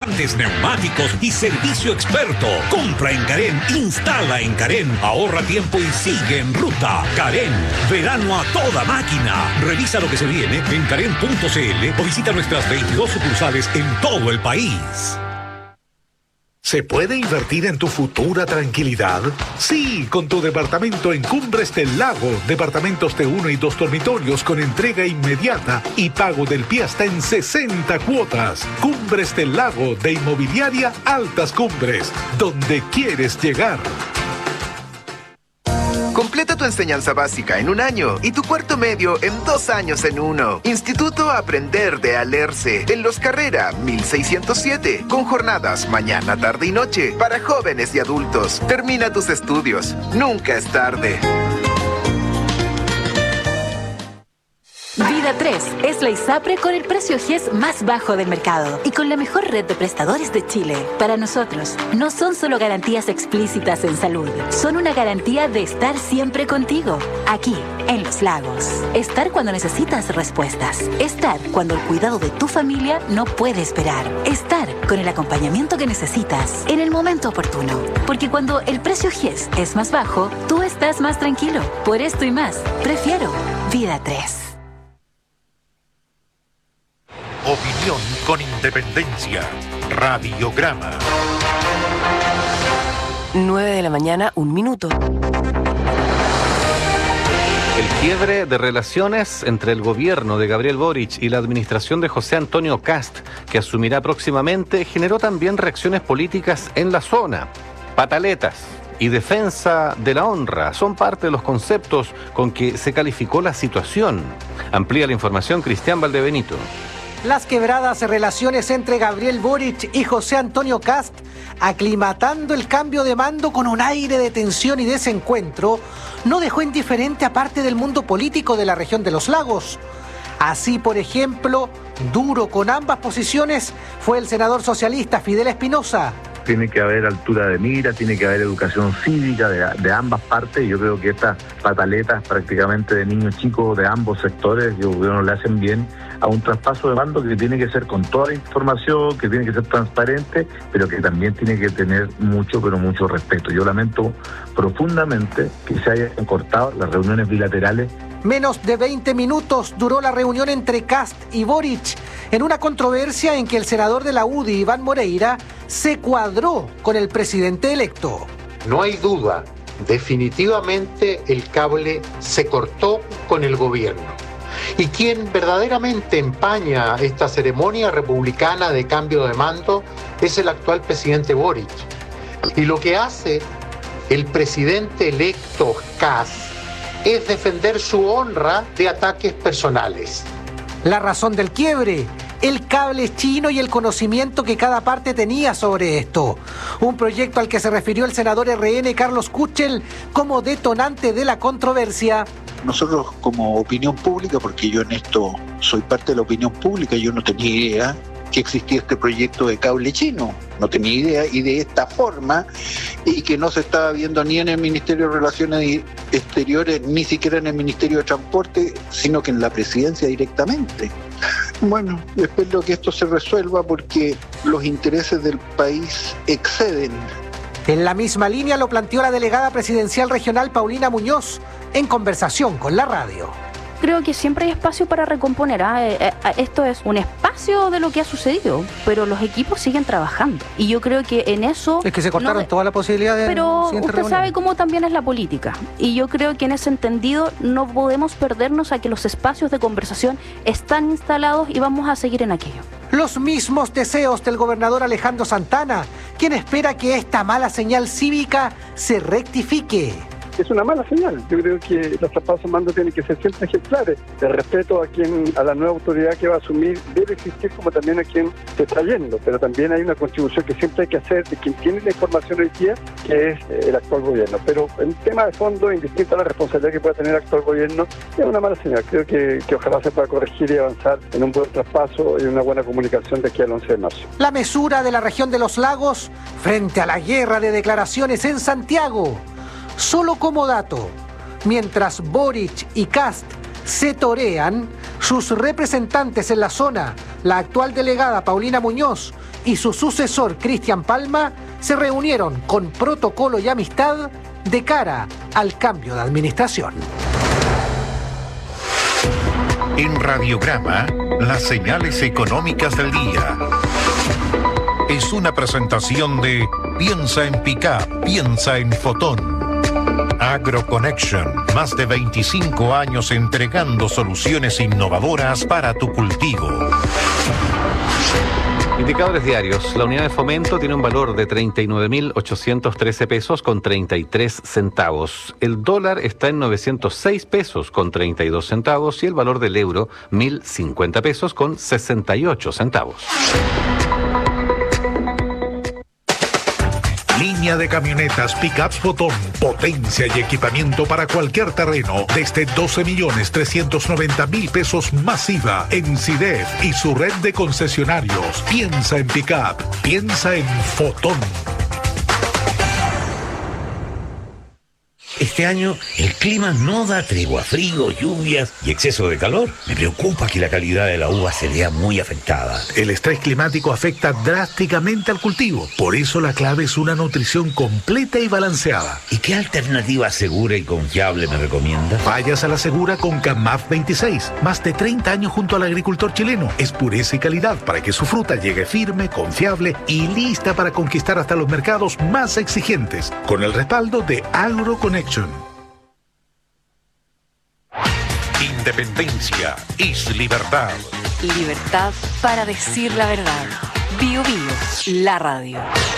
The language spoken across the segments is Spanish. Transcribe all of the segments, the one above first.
lubricantes, neumáticos y servicio experto. Compra en Carén, instala en Carén, ahorra tiempo y sigue en ruta. Carén, verano a toda máquina. Revisa lo que se viene en carén.cl o visita nuestras 22 sucursales en todo el país. ¿Se puede invertir en tu futura tranquilidad? Sí, con tu departamento en Cumbres del Lago. Departamentos de 1 y 2 dormitorios con entrega inmediata y pago del pie hasta en 60 cuotas. Cumbres del Lago de Inmobiliaria Altas Cumbres, donde quieres llegar. Completa tu enseñanza básica en 1 año y tu cuarto medio en 2 años en 1. Instituto Aprender de Alerce, en Los Carrera, 1607, con jornadas mañana, tarde y noche para jóvenes y adultos. Termina tus estudios. Nunca es tarde. Vida 3 es la ISAPRE con el precio GES más bajo del mercado y con la mejor red de prestadores de Chile. Para nosotros, no son solo garantías explícitas en salud, son una garantía de estar siempre contigo, aquí, en Los Lagos. Estar cuando necesitas respuestas. Estar cuando el cuidado de tu familia no puede esperar. Estar con el acompañamiento que necesitas en el momento oportuno. Porque cuando el precio GES es más bajo, tú estás más tranquilo. Por esto y más, prefiero Vida 3. Opinión con independencia. Radiograma. 9:01 a.m. El quiebre de relaciones entre el gobierno de Gabriel Boric y la administración de José Antonio Kast, que asumirá próximamente, generó también reacciones políticas en la zona. Pataletas y defensa de la honra son parte de los conceptos con que se calificó la situación. Amplía la información Cristian Valdebenito. Las quebradas relaciones entre Gabriel Boric y José Antonio Kast, aclimatando el cambio de mando con un aire de tensión y desencuentro, no dejó indiferente a parte del mundo político de la región de los lagos. Así, por ejemplo, duro con ambas posiciones fue el senador socialista Fidel Espinosa. Tiene que haber altura de mira, tiene que haber educación cívica de ambas partes. Yo creo que estas pataletas prácticamente de niños chicos de ambos sectores, yo creo que no le hacen bien a un traspaso de mando que tiene que ser con toda la información, que tiene que ser transparente, pero que también tiene que tener mucho, pero mucho respeto. Yo lamento profundamente que se hayan cortado las reuniones bilaterales. Menos de 20 minutos duró la reunión entre Kast y Boric, en una controversia en que el senador de la UDI, Iván Moreira, se cuadró con el presidente electo. No hay duda, definitivamente el cable se cortó con el gobierno. Y quien verdaderamente empaña esta ceremonia republicana de cambio de mando es el actual presidente Boric. Y lo que hace el presidente electo Kast es defender su honra de ataques personales. La razón del quiebre, el cable chino y el conocimiento que cada parte tenía sobre esto. Un proyecto al que se refirió el senador RN Carlos Kuchel como detonante de la controversia. Nosotros como opinión pública, porque yo en esto soy parte de la opinión pública, yo no tenía idea que existía este proyecto de cable chino, no tenía idea, y de esta forma, y que no se estaba viendo ni en el Ministerio de Relaciones Exteriores, ni siquiera en el Ministerio de Transporte, sino que en la presidencia directamente. Bueno, espero que esto se resuelva porque los intereses del país exceden. En la misma línea lo planteó la delegada presidencial regional Paulina Muñoz en conversación con la radio. Creo que siempre hay espacio para recomponer. Esto es un espacio de lo que ha sucedido, pero los equipos siguen trabajando. Y yo creo que en eso... Es que se cortaron toda la posibilidad de... Pero usted sabe cómo también es la política. Y yo creo que en ese entendido no podemos perdernos a que los espacios de conversación están instalados y vamos a seguir en aquello. Los mismos deseos del gobernador Alejandro Santana, quien espera que esta mala señal cívica se rectifique. Es una mala señal. Yo creo que los traspasos de mando tienen que ser siempre ejemplares. El respeto a la nueva autoridad que va a asumir debe existir, como también a quien se está yendo. Pero también hay una contribución que siempre hay que hacer de quien tiene la información hoy día, que es el actual gobierno. Pero en tema de fondo, indistinto a la responsabilidad que pueda tener el actual gobierno, es una mala señal. Creo que ojalá se pueda corregir y avanzar en un buen traspaso y una buena comunicación de aquí al 11 de marzo. La mesura de la región de los lagos frente a la guerra de declaraciones en Santiago. Solo como dato, mientras Boric y Kast se torean, sus representantes en la zona, la actual delegada Paulina Muñoz y su sucesor, Cristian Palma, se reunieron con protocolo y amistad de cara al cambio de administración. En Radiograma, las señales económicas del día. Es una presentación de Piensa en Pickup, piensa en Fotón. AgroConnection, más de 25 años entregando soluciones innovadoras para tu cultivo. Indicadores diarios. La unidad de fomento tiene un valor de 39.813 pesos con 33 centavos. El dólar está en 906 pesos con 32 centavos y el valor del euro 1.050 pesos con 68 centavos. Línea de camionetas Pickups Fotón, potencia y equipamiento para cualquier terreno, desde 12.390.000 pesos masiva en CIDEF y su red de concesionarios. Piensa en Pickup, piensa en Fotón. Este año el clima no da tregua, frío, lluvias y exceso de calor. Me preocupa que la calidad de la uva se vea muy afectada. El estrés climático afecta drásticamente al cultivo. Por eso la clave es una nutrición completa y balanceada. ¿Y qué alternativa segura y confiable me recomienda? Vayas a la segura con CAMAF 26. Más de 30 años junto al agricultor chileno. Es pureza y calidad para que su fruta llegue firme, confiable y lista para conquistar hasta los mercados más exigentes. Con el respaldo de AgroConnection. Independencia es libertad. Libertad para decir la verdad. Bio Bio, la radio.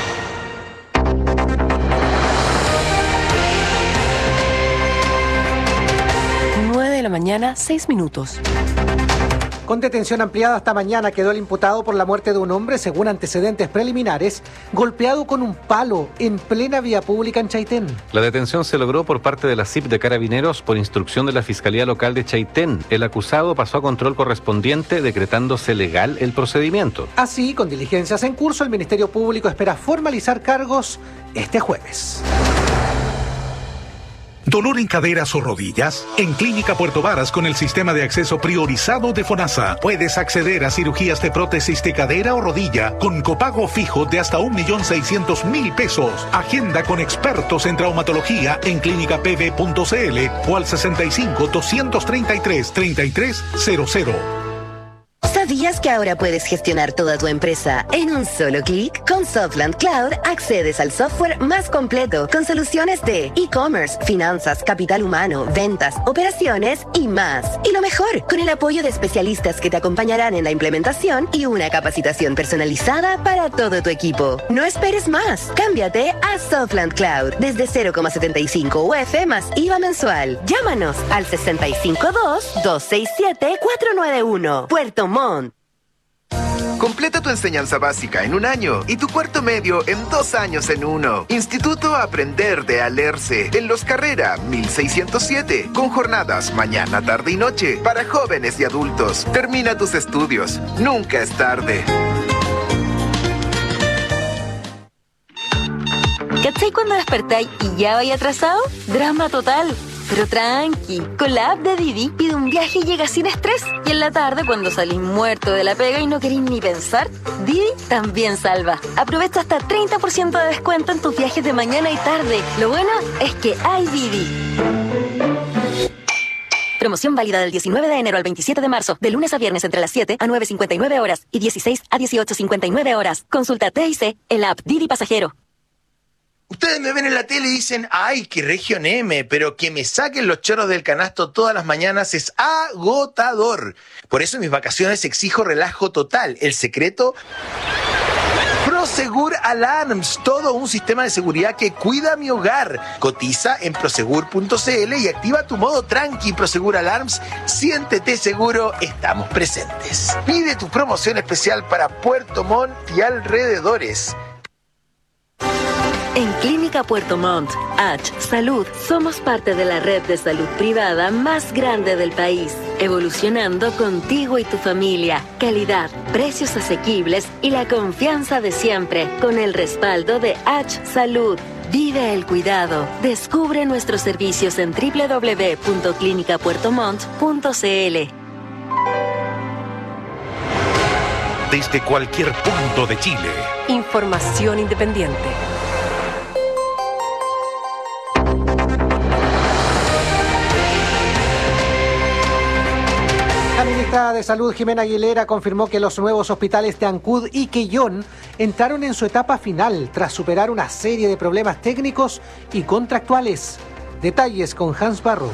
9 de la mañana, 6 minutos. Con detención ampliada hasta mañana quedó el imputado por la muerte de un hombre, según antecedentes preliminares, golpeado con un palo en plena vía pública en Chaitén. La detención se logró por parte de la CIP de Carabineros por instrucción de la Fiscalía Local de Chaitén. El acusado pasó a control correspondiente, decretándose legal el procedimiento. Así, con diligencias en curso, el Ministerio Público espera formalizar cargos este jueves. ¿Dolor en caderas o rodillas? En Clínica Puerto Varas, con el sistema de acceso priorizado de FONASA, puedes acceder a cirugías de prótesis de cadera o rodilla con copago fijo de hasta 1.600.000 pesos. Agenda con expertos en traumatología en clínicapv.cl o al 65-233-3300. ¿Sabías que ahora puedes gestionar toda tu empresa en un solo clic? Con Softland Cloud accedes al software más completo con soluciones de e-commerce, finanzas, capital humano, ventas, operaciones y más. Y lo mejor, con el apoyo de especialistas que te acompañarán en la implementación y una capacitación personalizada para todo tu equipo. No esperes más. Cámbiate a Softland Cloud desde 0,75 UF más IVA mensual. Llámanos al 652-267-491. Puerto Montt. Completa tu enseñanza básica en un año y tu cuarto medio en 2 años en uno. Instituto Aprender de Alerce, en Los Carrera 1607, con jornadas mañana, tarde y noche para jóvenes y adultos. Termina tus estudios, nunca es tarde. ¿Cachai cuando despertáis y ya vais atrasado? Drama total. Pero tranqui, con la app de Didi pide un viaje y llega sin estrés. Y en la tarde, cuando salís muerto de la pega y no queréis ni pensar, Didi también salva. Aprovecha hasta 30% de descuento en tus viajes de mañana y tarde. Lo bueno es que hay Didi. Promoción válida del 19 de enero al 27 de marzo, de lunes a viernes entre las 7 a 9:59 horas y 16 a 18:59 horas. Consulta TIC en la app Didi Pasajero. Ustedes me ven en la tele y dicen, ¡ay, qué región M! Pero que me saquen los chorros del canasto todas las mañanas es agotador. Por eso en mis vacaciones exijo relajo total. El secreto... Prosegur Alarms, todo un sistema de seguridad que cuida mi hogar. Cotiza en prosegur.cl y activa tu modo tranqui. Prosegur Alarms, siéntete seguro, estamos presentes. Pide tu promoción especial para Puerto Montt y alrededores. En Clínica Puerto Montt, H Salud, somos parte de la red de salud privada más grande del país, evolucionando contigo y tu familia. Calidad, precios asequibles y la confianza de siempre, con el respaldo de H Salud. Vive el cuidado. Descubre nuestros servicios en www.clinicapuertomont.cl. desde cualquier punto de Chile. Información independiente. La ministra de Salud, Jimena Aguilera, confirmó que los nuevos hospitales de Ancud y Quellón entraron en su etapa final tras superar una serie de problemas técnicos y contractuales. Detalles con Hans Barros.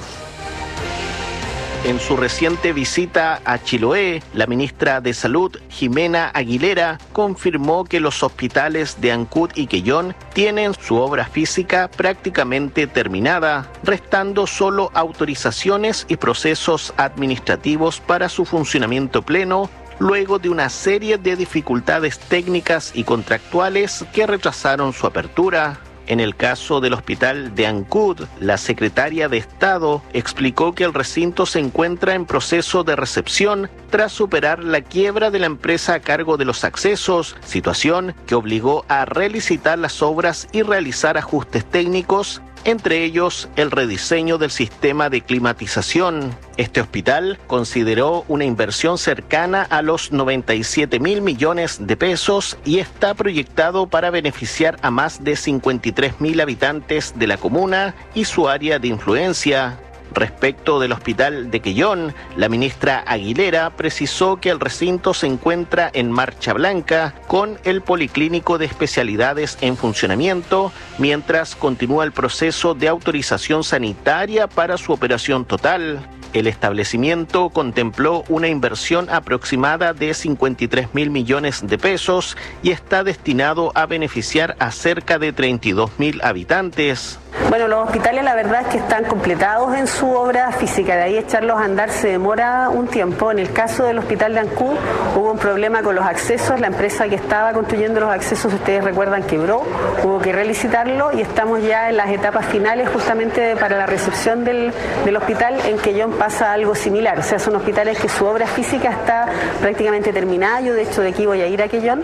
En su reciente visita a Chiloé, la ministra de Salud, Jimena Aguilera, confirmó que los hospitales de Ancud y Quellón tienen su obra física prácticamente terminada, restando solo autorizaciones y procesos administrativos para su funcionamiento pleno, luego de una serie de dificultades técnicas y contractuales que retrasaron su apertura. En el caso del hospital de Ancud, la secretaria de Estado explicó que el recinto se encuentra en proceso de recepción tras superar la quiebra de la empresa a cargo de los accesos, situación que obligó a relicitar las obras y realizar ajustes técnicos, entre ellos el rediseño del sistema de climatización. Este hospital consideró una inversión cercana a los 97.000 millones de pesos y está proyectado para beneficiar a más de 53.000 habitantes de la comuna y su área de influencia. Respecto del hospital de Quellón, la ministra Aguilera precisó que el recinto se encuentra en marcha blanca con el policlínico de especialidades en funcionamiento, mientras continúa el proceso de autorización sanitaria para su operación total. El establecimiento contempló una inversión aproximada de 53.000 millones de pesos y está destinado a beneficiar a cerca de 32.000 habitantes. Bueno, los hospitales la verdad es que están completados en su obra física, de ahí echarlos a andar se demora un tiempo. En el caso del hospital de Ancud hubo un problema con los accesos, la empresa que estaba construyendo los accesos, ustedes recuerdan, quebró, hubo que relicitarlo y estamos ya en las etapas finales justamente para la recepción del hospital. En Quellón pasa algo similar, o sea, son hospitales que su obra física está prácticamente terminada. Yo de hecho de aquí voy a ir a Quellón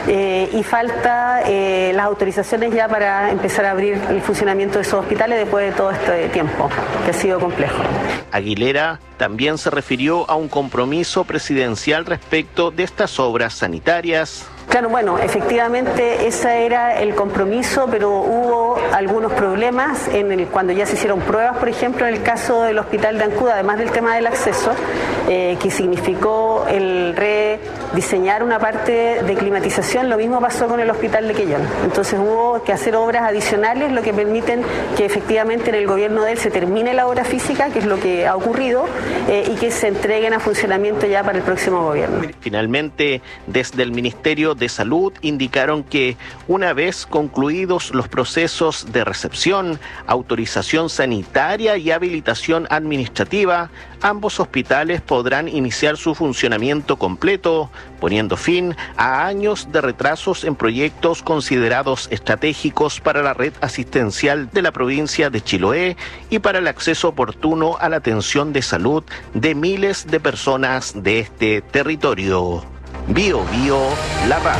y falta las autorizaciones ya para empezar a abrir el funcionamiento de esos hospitales después de todo este tiempo, que ha sido complejo. Aguilera también se refirió a un compromiso presidencial respecto de estas obras sanitarias. Claro, bueno, efectivamente ese era el compromiso, pero hubo algunos problemas cuando ya se hicieron pruebas, por ejemplo, en el caso del hospital de Ancud, además del tema del acceso, que significó el rediseñar una parte de climatización. Lo mismo pasó con el hospital de Quellón. Entonces hubo que hacer obras adicionales, lo que permiten que efectivamente en el gobierno de él se termine la obra física, que es lo que ha ocurrido, y que se entreguen a funcionamiento ya para el próximo gobierno. Finalmente, desde el Ministerio de Salud indicaron que una vez concluidos los procesos de recepción, autorización sanitaria y habilitación administrativa, ambos hospitales podrán iniciar su funcionamiento completo, poniendo fin a años de retrasos en proyectos considerados estratégicos para la red asistencial de la provincia de Chiloé y para el acceso oportuno a la atención de salud de miles de personas de este territorio. Bio Bio, la radio.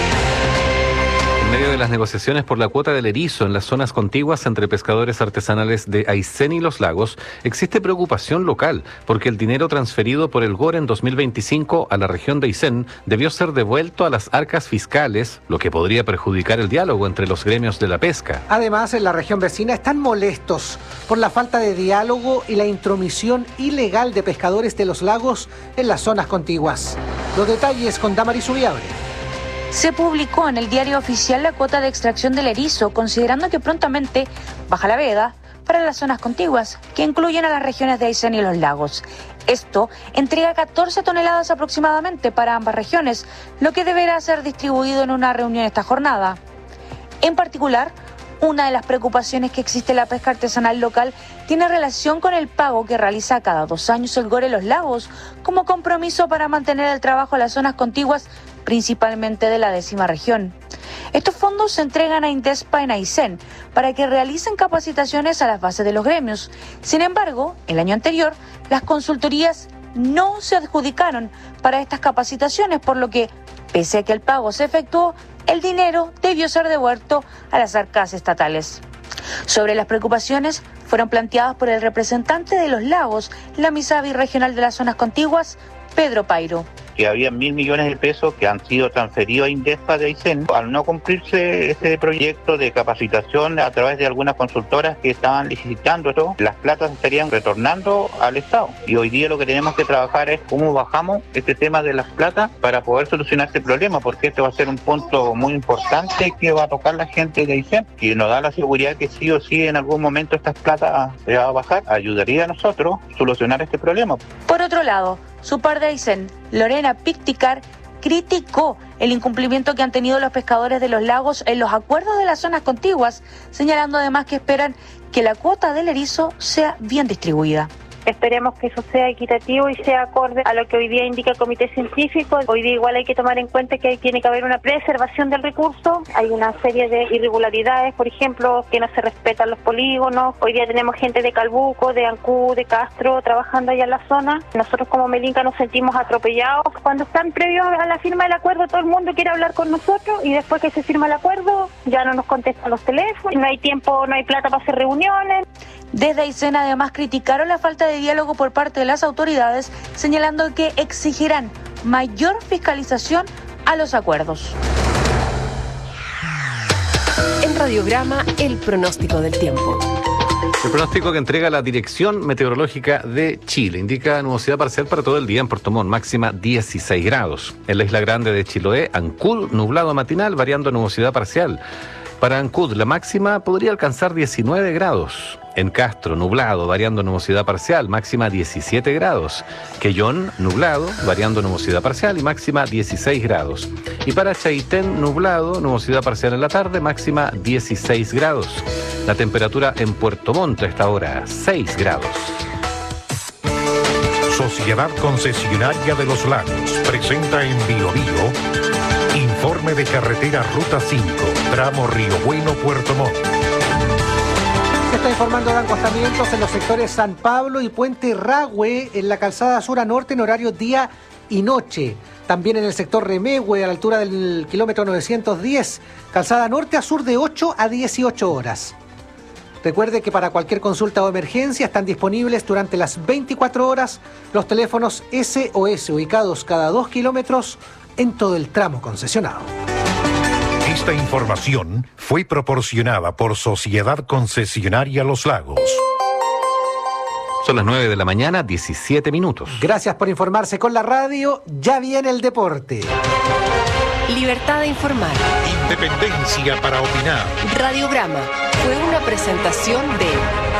En medio de las negociaciones por la cuota del erizo en las zonas contiguas entre pescadores artesanales de Aysén y Los Lagos, existe preocupación local porque el dinero transferido por el GOR en 2025 a la región de Aysén debió ser devuelto a las arcas fiscales, lo que podría perjudicar el diálogo entre los gremios de la pesca. Además, en la región vecina están molestos por la falta de diálogo y la intromisión ilegal de pescadores de Los Lagos en las zonas contiguas. Los detalles con Damaris Ubiabre. Se publicó en el diario oficial la cuota de extracción del erizo, considerando que prontamente baja la veda para las zonas contiguas, que incluyen a las regiones de Aysén y Los Lagos. Esto entrega 14 toneladas aproximadamente para ambas regiones, lo que deberá ser distribuido en una reunión esta jornada. En particular, una de las preocupaciones que existe en la pesca artesanal local tiene relación con el pago que realiza cada 2 años el GOR en Los Lagos, como compromiso para mantener el trabajo en las zonas contiguas, principalmente de la 10ª región. Estos fondos se entregan a Indespa en Aysén para que realicen capacitaciones a las bases de los gremios. Sin embargo, el año anterior, las consultorías no se adjudicaron para estas capacitaciones, por lo que, pese a que el pago se efectuó, el dinero debió ser devuelto a las arcas estatales. Sobre las preocupaciones fueron planteadas por el representante de Los Lagos, la Misabi regional de las zonas contiguas, Pedro Pairo. que había 1.000 millones de pesos que han sido transferidos a Indespa de Aysén. Al no cumplirse este proyecto de capacitación a través de algunas consultoras que estaban licitando esto, las platas estarían retornando al Estado. Y hoy día lo que tenemos que trabajar es cómo bajamos este tema de las platas para poder solucionar este problema, porque este va a ser un punto muy importante que va a tocar la gente de Aysén, que nos da la seguridad que sí o sí en algún momento estas platas se va a bajar. Ayudaría a nosotros a solucionar este problema. Por otro lado, su par de Aysén, Lorena Picticar, criticó el incumplimiento que han tenido los pescadores de los lagos en los acuerdos de las zonas contiguas, señalando además que esperan que la cuota del erizo sea bien distribuida. Esperemos que eso sea equitativo y sea acorde a lo que hoy día indica el comité científico. Hoy día igual hay que tomar en cuenta que tiene que haber una preservación del recurso. Hay una serie de irregularidades, por ejemplo, que no se respetan los polígonos. Hoy día tenemos gente de Calbuco, de Ancud, de Castro trabajando allá en la zona. Nosotros como Melinca nos sentimos atropellados. Cuando están previos a la firma del acuerdo, todo el mundo quiere hablar con nosotros y después que se firma el acuerdo ya no nos contestan los teléfonos, no hay tiempo, no hay plata para hacer reuniones. Desde Aysén además criticaron la falta de diálogo por parte de las autoridades, señalando que exigirán mayor fiscalización a los acuerdos. En Radiograma, el pronóstico del tiempo. El pronóstico que entrega la Dirección Meteorológica de Chile indica nubosidad parcial para todo el día en Puerto Montt, máxima 16 grados. En la Isla Grande de Chiloé, Ancud, nublado matinal, variando nubosidad parcial. Para Ancud, la máxima podría alcanzar 19 grados. En Castro, nublado, variando nubosidad parcial, máxima 17 grados. Quellón, nublado, variando nubosidad parcial y máxima 16 grados. Y para Chaitén, nublado, nubosidad parcial en la tarde, máxima 16 grados. La temperatura en Puerto Montt a esta hora, 6 grados. Sociedad Concesionaria de los Lagos presenta en Bio Bio informe de carretera Ruta 5, tramo Río Bueno, Puerto Montt. Se está informando de acostamientos en los sectores San Pablo y Puente Rahue en la calzada sur a norte en horario día y noche. También en el sector Remehue a la altura del kilómetro 910, calzada norte a sur de 8 a 18 horas. Recuerde que para cualquier consulta o emergencia están disponibles durante las 24 horas los teléfonos SOS ubicados cada 2 kilómetros en todo el tramo concesionado. Esta información fue proporcionada por Sociedad Concesionaria Los Lagos. Son las 9 de la mañana, 17 minutos. Gracias por informarse con la radio. Ya viene el deporte. Libertad de informar. Independencia para opinar. Radiograma fue una presentación de...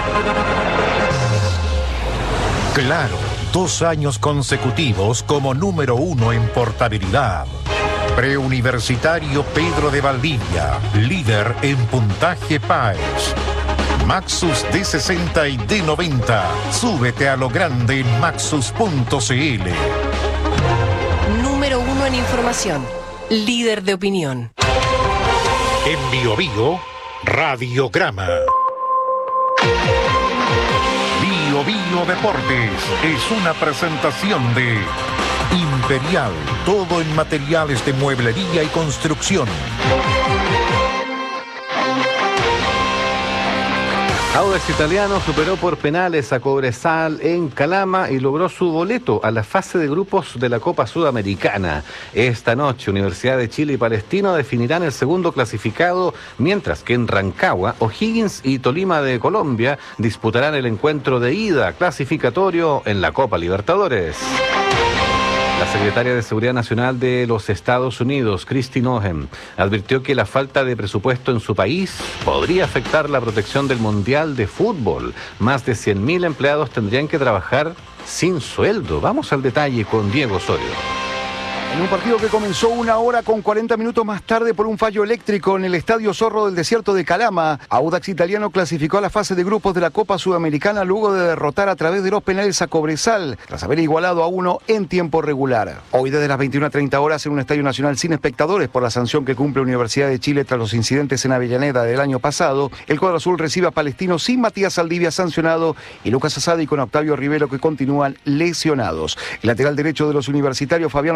Claro, 2 años consecutivos como número 1 en portabilidad. Preuniversitario Pedro de Valdivia, líder en puntaje PAES. Maxus D60 y D90. Súbete a lo grande en maxus.cl. Número 1 en información. Líder de opinión. En Bio Bio, Radiograma. Bio Bio Deportes es una presentación de Imperial, todo en materiales de mueblería y construcción. Audax Italiano superó por penales a Cobresal en Calama y logró su boleto a la fase de grupos de la Copa Sudamericana. Esta noche, Universidad de Chile y Palestino definirán el segundo clasificado, mientras que en Rancagua, O'Higgins y Tolima de Colombia disputarán el encuentro de ida clasificatorio en la Copa Libertadores. La secretaria de Seguridad Nacional de los Estados Unidos, Kristi Noem, advirtió que la falta de presupuesto en su país podría afectar la protección del Mundial de Fútbol. Más de 100.000 empleados tendrían que trabajar sin sueldo. Vamos al detalle con Diego Osorio. En un partido que comenzó 1 hora con 40 minutos más tarde por un fallo eléctrico en el Estadio Zorro del Desierto de Calama, Audax Italiano clasificó a la fase de grupos de la Copa Sudamericana luego de derrotar a través de los penales a Cobresal, tras haber igualado a 1 en tiempo regular. Hoy desde las 21:30 horas en un estadio nacional sin espectadores por la sanción que cumple Universidad de Chile tras los incidentes en Avellaneda del año pasado, el cuadro azul recibe a Palestino sin Matías Saldivia sancionado y Lucas Asadi con Octavio Rivero que continúan lesionados. El lateral derecho de los universitarios, Fabián Ormazábal,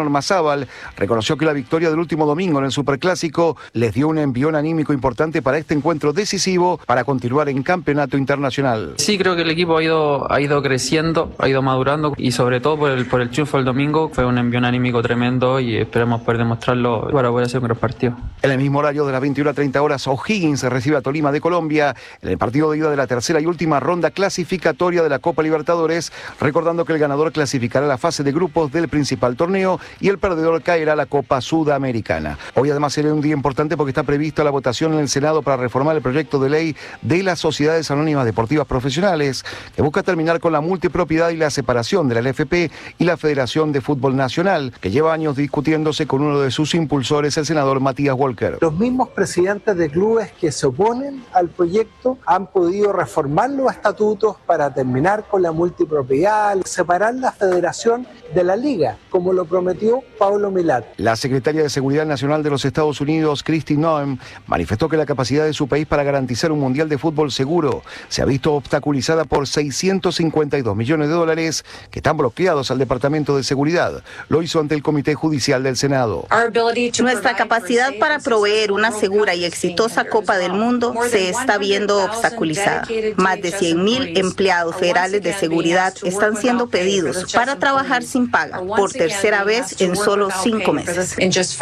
Larrazábal reconoció que la victoria del último domingo en el Superclásico les dio un envión anímico importante para este encuentro decisivo para continuar en campeonato internacional. Sí, creo que el equipo ha ido creciendo, ha ido madurando y sobre todo por el triunfo del domingo fue un envión anímico tremendo y esperamos poder demostrarlo para poder hacer un gran partido. En el mismo horario de las 21:30 horas, O'Higgins recibe a Tolima de Colombia en el partido de ida de la tercera y última ronda clasificatoria de la Copa Libertadores, recordando que el ganador clasificará a la fase de grupos del principal torneo y el perdedor caerá a la Copa Sudamericana. Hoy además será un día importante porque está prevista la votación en el Senado para reformar el proyecto de ley de las sociedades anónimas deportivas profesionales, que busca terminar con la multipropiedad y la separación de la LFP y la Federación de Fútbol Nacional, que lleva años discutiéndose con uno de sus impulsores, el senador Matías Walker. Los mismos presidentes de clubes que se oponen al proyecto han podido reformar los estatutos para terminar con la multipropiedad, separar la federación de la liga, como lo prometió Pablo Milad. La secretaria de Seguridad Nacional de los Estados Unidos, Kristi Noem, manifestó que la capacidad de su país para garantizar un mundial de fútbol seguro se ha visto obstaculizada por $652 millones que están bloqueados al Departamento de Seguridad. Lo hizo ante el Comité Judicial del Senado. Nuestra capacidad para proveer una segura y exitosa Copa del Mundo se está viendo obstaculizada. Más de 100.000 empleados federales de seguridad están siendo pedidos para trabajar sin paga por tercera vez en solo 5 meses.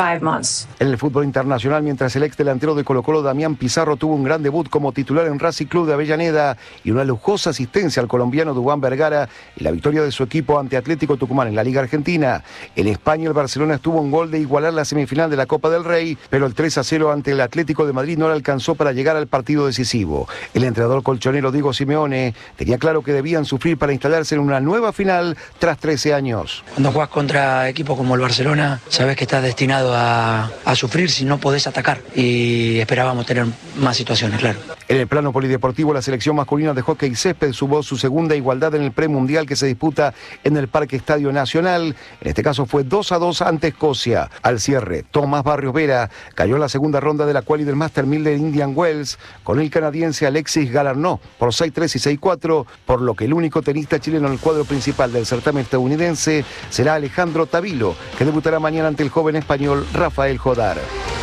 En el fútbol internacional, mientras el ex delantero de Colo-Colo, Damián Pizarro, tuvo un gran debut como titular en Racing Club de Avellaneda y una lujosa asistencia al colombiano Duván Vergara y la victoria de su equipo ante Atlético Tucumán en la Liga Argentina. En España, el Barcelona estuvo un gol de igualar la semifinal de la Copa del Rey, pero el 3-0 ante el Atlético de Madrid no le alcanzó para llegar al partido decisivo. El entrenador colchonero Diego Simeone tenía claro que debían sufrir para instalarse en una nueva final tras 13 años. Cuando jugás contra equipos como el Barcelona, sabes que estás destinado a sufrir si no podés atacar, y esperábamos tener más situaciones, claro. En el plano polideportivo, la selección masculina de hockey césped sumó su segunda igualdad en el premundial que se disputa en el Parque Estadio Nacional. En este caso fue 2-2 ante Escocia. Al cierre, Tomás Barrios Vera cayó en la segunda ronda de la quali del Master 1000 de Indian Wells con el canadiense Alexis Galarneau por 6-3 y 6-4, por lo que el único tenista chileno en el cuadro principal del certamen estadounidense será Alejandro Tavilo, que debutará mañana ante el joven español Rafael Jodar.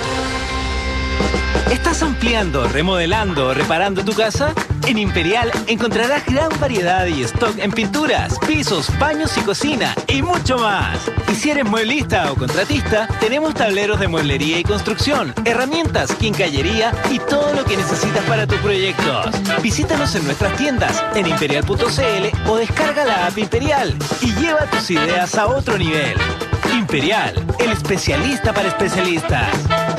¿Estás ampliando, remodelando o reparando tu casa? En Imperial encontrarás gran variedad y stock en pinturas, pisos, baños y cocina y mucho más. Y si eres mueblista o contratista, tenemos tableros de mueblería y construcción, herramientas, quincallería y todo lo que necesitas para tus proyectos. Visítanos en nuestras tiendas en imperial.cl o descarga la app Imperial y lleva tus ideas a otro nivel. Imperial, el especialista para especialistas.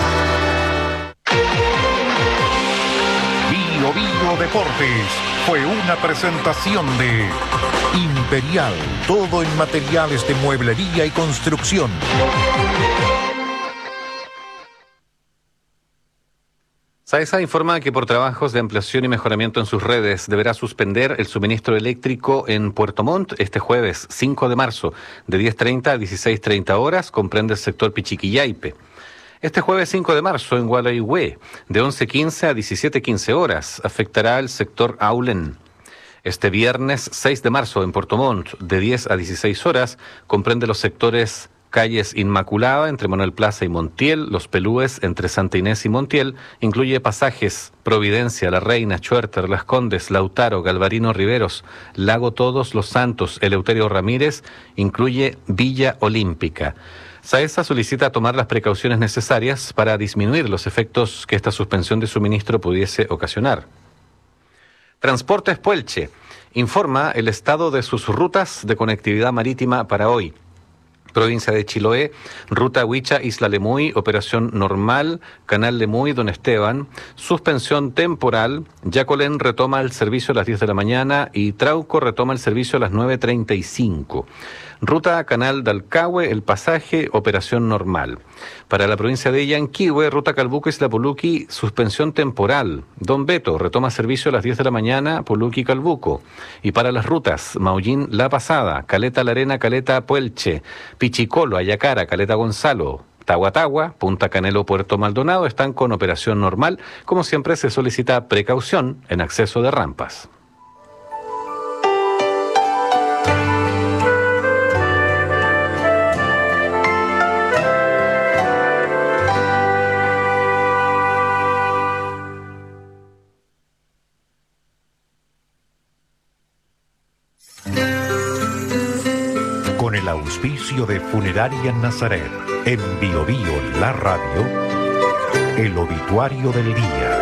Bio Deportes fue una presentación de Imperial, todo en materiales de mueblería y construcción. SAESA informa que por trabajos de ampliación y mejoramiento en sus redes deberá suspender el suministro eléctrico en Puerto Montt este jueves 5 de marzo de 10:30 a 16:30 horas, comprende el sector Pichiquillaipe. Este jueves 5 de marzo en Gualeguay, de 11:15 a 17:15 horas, afectará el sector Aulén. Este viernes 6 de marzo en Puerto Montt, de 10 a 16 horas, comprende los sectores calles Inmaculada entre Manuel Plaza y Montiel, Los Pelúes entre Santa Inés y Montiel, incluye pasajes Providencia, La Reina, Chuerter, Las Condes, Lautaro, Galvarino Riveros, Lago Todos los Santos, Eleuterio Ramírez, incluye Villa Olímpica. SAESA solicita tomar las precauciones necesarias para disminuir los efectos que esta suspensión de suministro pudiese ocasionar. Transportes Puelche informa el estado de sus rutas de conectividad marítima para hoy. Provincia de Chiloé, ruta Huicha, Isla Lemuy, operación normal, Canal Lemuy, Don Esteban, suspensión temporal, Yacolén retoma el servicio a las 10 de la mañana y Trauco retoma el servicio a las 9:35. Ruta Canal de Alcahue, El Pasaje, operación normal. Para la provincia de Yanquihue, ruta Calbuco, Isla Poluqui, suspensión temporal. Don Beto retoma servicio a las 10 de la mañana, Poluqui, Calbuco. Y para las rutas Maullín, La Pasada, Caleta La Arena, Caleta Puelche, Pichicolo, Ayacara, Caleta Gonzalo, Tahuatahua, Punta Canelo, Puerto Maldonado están con operación normal. Como siempre, se solicita precaución en acceso de rampas. auspicio de Funeraria Nazaret, en Bio Bio, la radio, el obituario del día.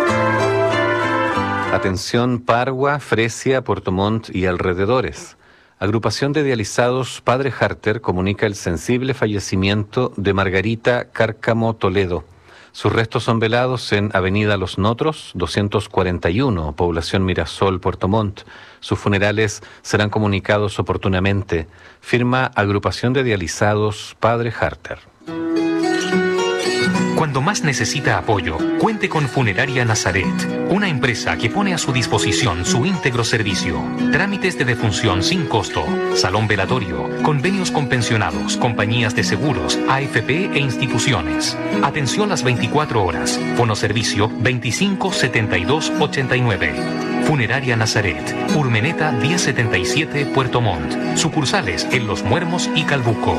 Atención Pargua, Fresia, Puerto Montt y alrededores. Agrupación de dializados Padre Harter comunica el sensible fallecimiento de Margarita Cárcamo Toledo. Sus restos son velados en Avenida Los Notros, 241, población Mirasol, Puerto Montt. Sus funerales serán comunicados oportunamente. Firma Agrupación de dializados Padre Harter. Cuando más necesita apoyo, cuente con Funeraria Nazaret, una empresa que pone a su disposición su íntegro servicio. Trámites de defunción sin costo, salón velatorio, convenios con pensionados, compañías de seguros, AFP e instituciones. Atención las 24 horas. Fonoservicio 25 72 89. Funeraria Nazaret, Urmeneta 1077, Puerto Montt. Sucursales en Los Muermos y Calbuco.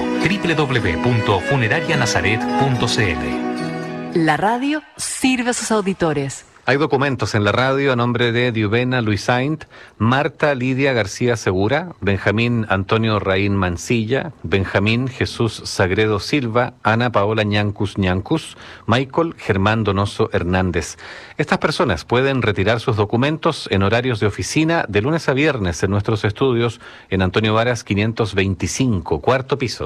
www.funerarianazaret.cl. La radio sirve a sus auditores. Hay documentos en la radio a nombre de Diuvena Luis Saint, Marta Lidia García Segura, Benjamín Antonio Raín Mancilla, Benjamín Jesús Sagredo Silva, Ana Paola Ñancus, Michael Germán Donoso Hernández. Estas personas pueden retirar sus documentos en horarios de oficina de lunes a viernes en nuestros estudios en Antonio Varas 525, cuarto piso.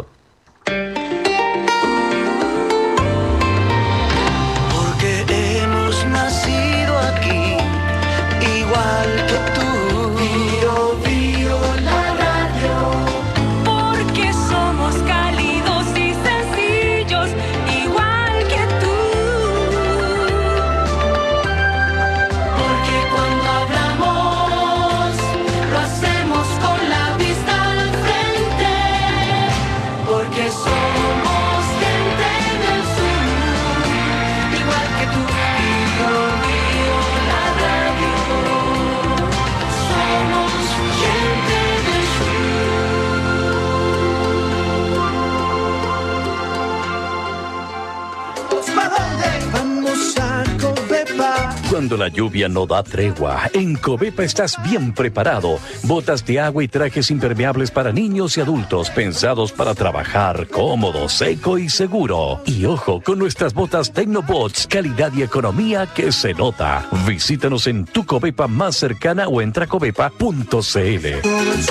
Cuando la lluvia no da tregua, en Covepa estás bien preparado. Botas de agua y trajes impermeables para niños y adultos, pensados para trabajar cómodo, seco y seguro. Y ojo, con nuestras botas Tecnobots, calidad y economía que se nota. Visítanos en tu Covepa más cercana o entra a covepa.cl.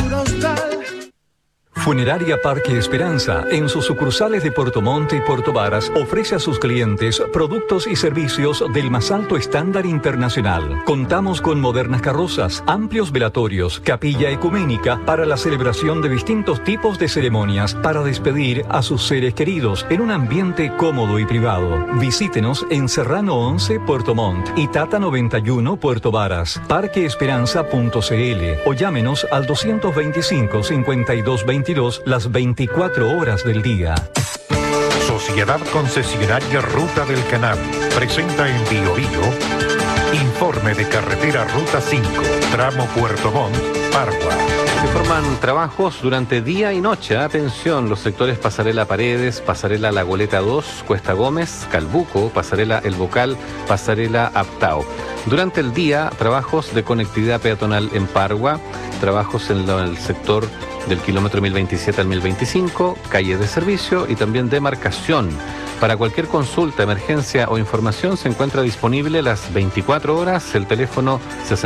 Funeraria Parque Esperanza, en sus sucursales de Puerto Montt y Puerto Varas, ofrece a sus clientes productos y servicios del más alto estándar internacional. Contamos con modernas carrozas, amplios velatorios, capilla ecuménica para la celebración de distintos tipos de ceremonias para despedir a sus seres queridos en un ambiente cómodo y privado. Visítenos en Serrano 11, Puerto Montt y Tata 91, Puerto Varas, parqueesperanza.cl o llámenos al 225-5222 las 24 horas del día. Sociedad Concesionaria Ruta del Canal presenta en Bio Bio informe de carretera Ruta 5, tramo Puerto Montt, Pargua. Se forman trabajos durante día y noche. Atención, los sectores Pasarela Paredes, Pasarela La Goleta 2, Cuesta Gómez, Calbuco, Pasarela El Bocal, Pasarela Aptao. Durante el día, trabajos de conectividad peatonal en Pargua, trabajos en el sector del kilómetro 1027 al 1025, calles de servicio y también demarcación. Para cualquier consulta, emergencia o información se encuentra disponible las 24 horas el teléfono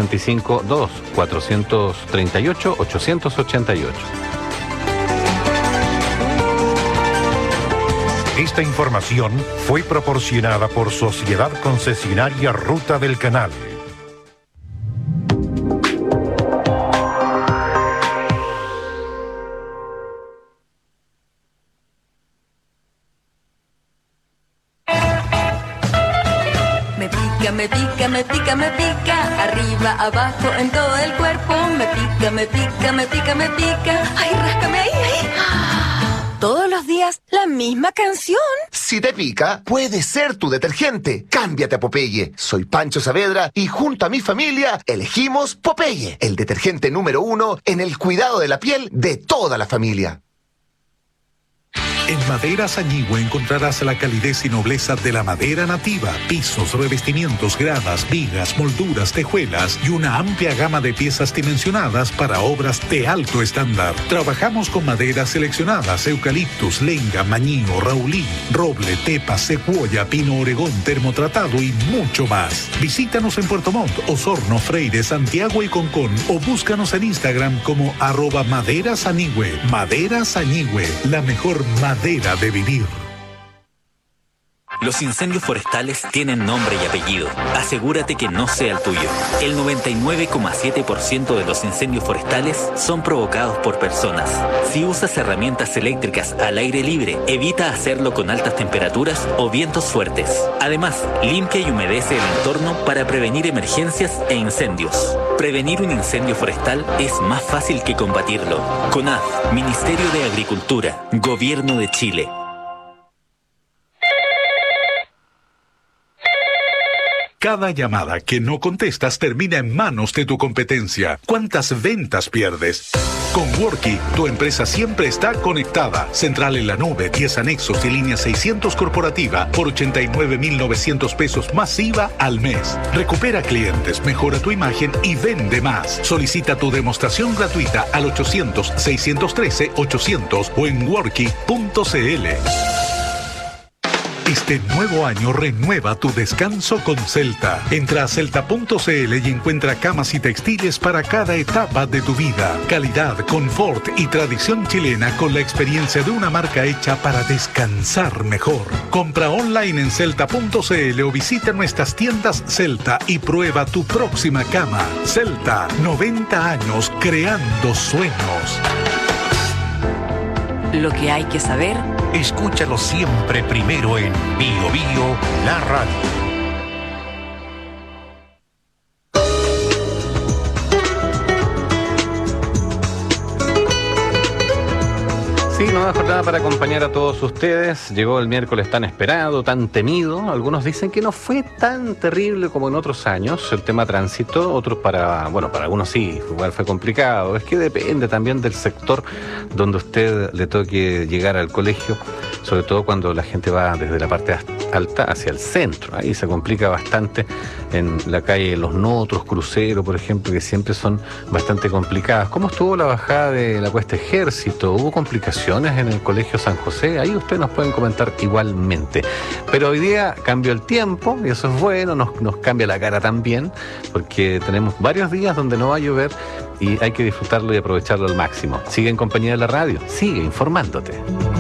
652-438-888. Esta información fue proporcionada por Sociedad Concesionaria Ruta del Canal. Me pica, me pica, me pica, arriba, abajo, en todo el cuerpo. Me pica, me pica, me pica, me pica. Ay, ráscame ahí, ahí. Todos los días, la misma canción. Si te pica, puede ser tu detergente. Cámbiate a Popeye. Soy Pancho Saavedra y junto a mi familia elegimos Popeye, el detergente número 1 en el cuidado de la piel de toda la familia. En Maderas Añigüe encontrarás la calidez y nobleza de la madera nativa, pisos, revestimientos, gradas, vigas, molduras, tejuelas y una amplia gama de piezas dimensionadas para obras de alto estándar. Trabajamos con maderas seleccionadas: eucaliptus, lenga, mañío, raulí, roble, tepa, secuoya, pino oregón, termotratado y mucho más. Visítanos en Puerto Montt, Osorno, Freire, Santiago y Concón o búscanos en Instagram como @maderasañigüe. Maderas Añigüe, la mejor madera de vivir. Los incendios forestales tienen nombre y apellido. Asegúrate que no sea el tuyo. El 99,7% de los incendios forestales son provocados por personas. Si usas herramientas eléctricas al aire libre, evita hacerlo con altas temperaturas o vientos fuertes. Además, limpia y humedece el entorno para prevenir emergencias e incendios. Prevenir un incendio forestal es más fácil que combatirlo. CONAF, Ministerio de Agricultura, Gobierno de Chile. Cada llamada que no contestas termina en manos de tu competencia. ¿Cuántas ventas pierdes? Con Worky, tu empresa siempre está conectada. Central en la nube, 10 anexos y línea 600 corporativa por 89.900 pesos más IVA al mes. Recupera clientes, mejora tu imagen y vende más. Solicita tu demostración gratuita al 800-613-800 o en worky.cl. Este nuevo año renueva tu descanso con Celta. Entra a celta.cl y encuentra camas y textiles para cada etapa de tu vida. Calidad, confort y tradición chilena con la experiencia de una marca hecha para descansar mejor. Compra online en celta.cl o visita nuestras tiendas Celta y prueba tu próxima cama. Celta, 90 años creando sueños. Lo que hay que saber. Escúchalo siempre primero en Bio Bio, la radio. Sí, nueva jornada para acompañar a todos ustedes. Llegó el miércoles tan esperado, tan temido. Algunos dicen que no fue tan terrible como en otros años el tema tránsito. Otros para algunos sí, igual fue complicado. Es que depende también del sector donde usted le toque llegar al colegio, sobre todo cuando la gente va desde la parte alta hacia el centro. Ahí se complica bastante en la calle Los Notros, Crucero, por ejemplo, que siempre son bastante complicadas. ¿Cómo estuvo la bajada de la Cuesta Ejército? ¿Hubo complicaciones en el Colegio San José? Ahí ustedes nos pueden comentar igualmente. Pero hoy día cambió el tiempo y eso es bueno, nos cambia la cara también, porque tenemos varios días donde no va a llover y hay que disfrutarlo y aprovecharlo al máximo. Sigue en compañía de la radio, sigue informándote.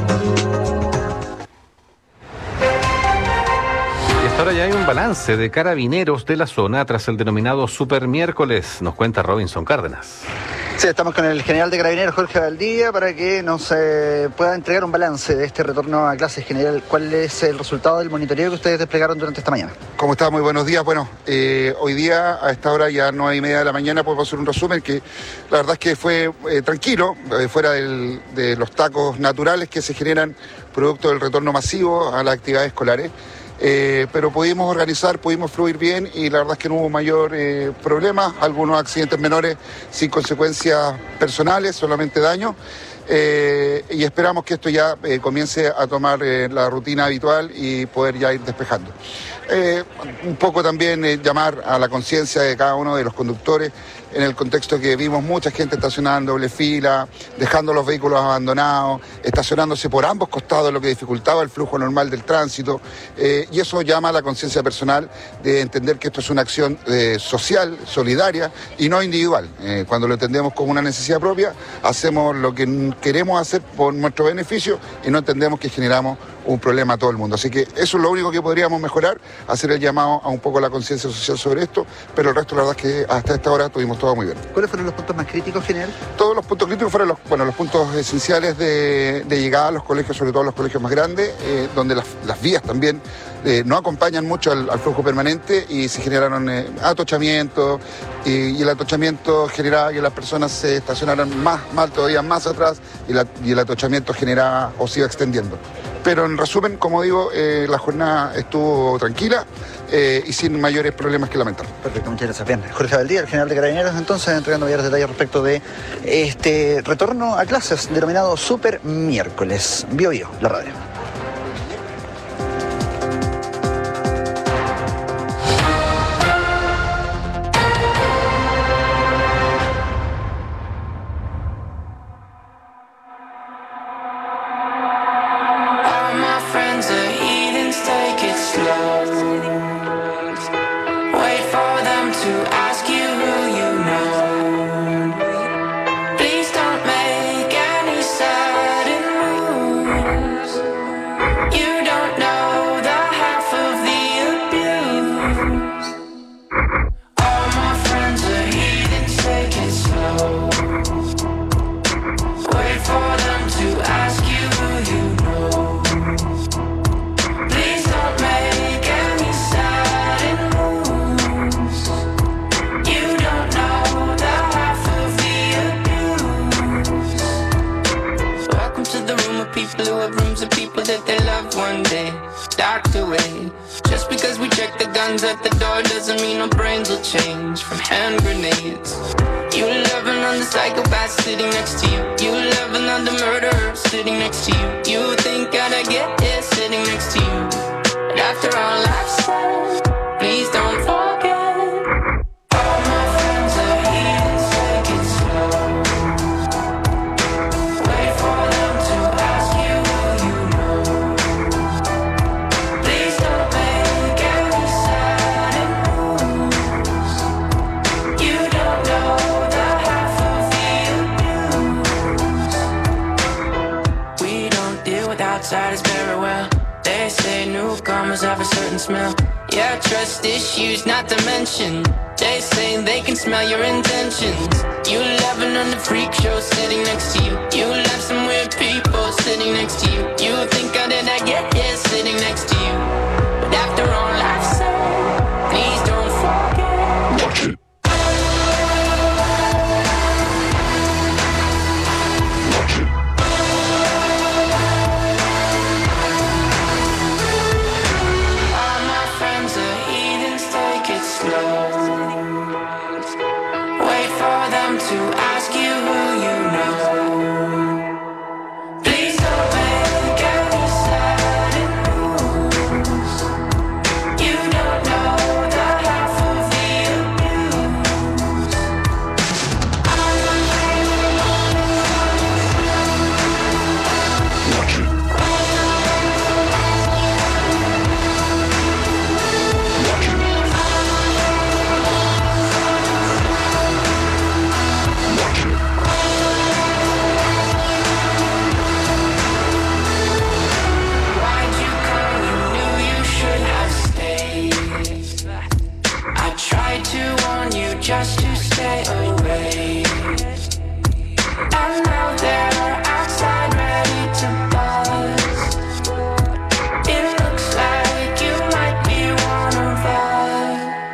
Ahora ya hay un balance de carabineros de la zona tras el denominado Super Miércoles. Nos cuenta Robinson Cárdenas. Sí, estamos con el general de Carabineros, Jorge Valdivia, para que nos pueda entregar un balance de este retorno a clases. General, ¿cuál es el resultado del monitoreo que ustedes desplegaron durante esta mañana? ¿Cómo está? Muy buenos días. Bueno, hoy día a esta hora ya 9:30 de la mañana podemos hacer un resumen que la verdad es que fue tranquilo, fuera de los tacos naturales que se generan producto del retorno masivo a las actividades escolares. Pero pudimos organizar, pudimos fluir bien y la verdad es que no hubo mayor problema, algunos accidentes menores sin consecuencias personales, solamente daño. Y esperamos que esto ya comience a tomar la rutina habitual y poder ya ir despejando. Un poco también llamar a la conciencia de cada uno de los conductores en el contexto que vimos mucha gente estacionada en doble fila, dejando los vehículos abandonados, estacionándose por ambos costados, lo que dificultaba el flujo normal del tránsito, y eso llama a la conciencia personal de entender que esto es una acción social, solidaria y no individual. Cuando lo entendemos como una necesidad propia, hacemos lo que queremos hacer por nuestro beneficio y no entendemos que generamos un problema a todo el mundo. Así que eso es lo único que podríamos mejorar, hacer el llamado a un poco la conciencia social sobre esto, pero el resto la verdad es que hasta esta hora tuvimos todo muy bien. ¿Cuáles fueron los puntos más críticos, general? Todos los puntos críticos fueron los puntos esenciales de llegada a los colegios, sobre todo los colegios más grandes, donde las vías también no acompañan mucho al flujo permanente y se generaron atochamientos y el atochamiento generaba que las personas se estacionaran todavía más atrás y el atochamiento generaba o se iba extendiendo. Pero en resumen, como digo, la jornada estuvo tranquila, y sin mayores problemas que lamentar. Perfecto, muchas gracias. Bien, Jorge Valdía, el general de Carabineros, entonces entregando mayores detalles respecto de este retorno a clases denominado Super Miércoles. Bio Bio, la radio. At the door doesn't mean our brains will change from hand grenades. You loving on the psychopath sitting next to you. You loving on the murderer sitting next to you. You think I'd get here sitting next to you. But after all I've said, please don't forget. All my friends are heathens, take it slow. Wait for them to ask you who you know. Please don't make any sudden moves. You don't know the half of the abuse. We don't deal with outsiders very well. They say newcomers have a certain smell. Yeah, trust issues not to mention. They say they can smell your intentions. You laughing on the freak show sitting next to you. You love some weird people sitting next to you. You think how did I get here sitting next to you? But after all I've said, please don't forget. Watch it. All my friends are heathens, take it slow. Wait for them to ask you who you know. Please don't make any sudden moves. You don't know the half of the abuse. Watch it. Why'd you come? You knew you should have stayed. I tried to warn you just to stay away. And now they're outside ready to buzz. It looks like you might be one of us.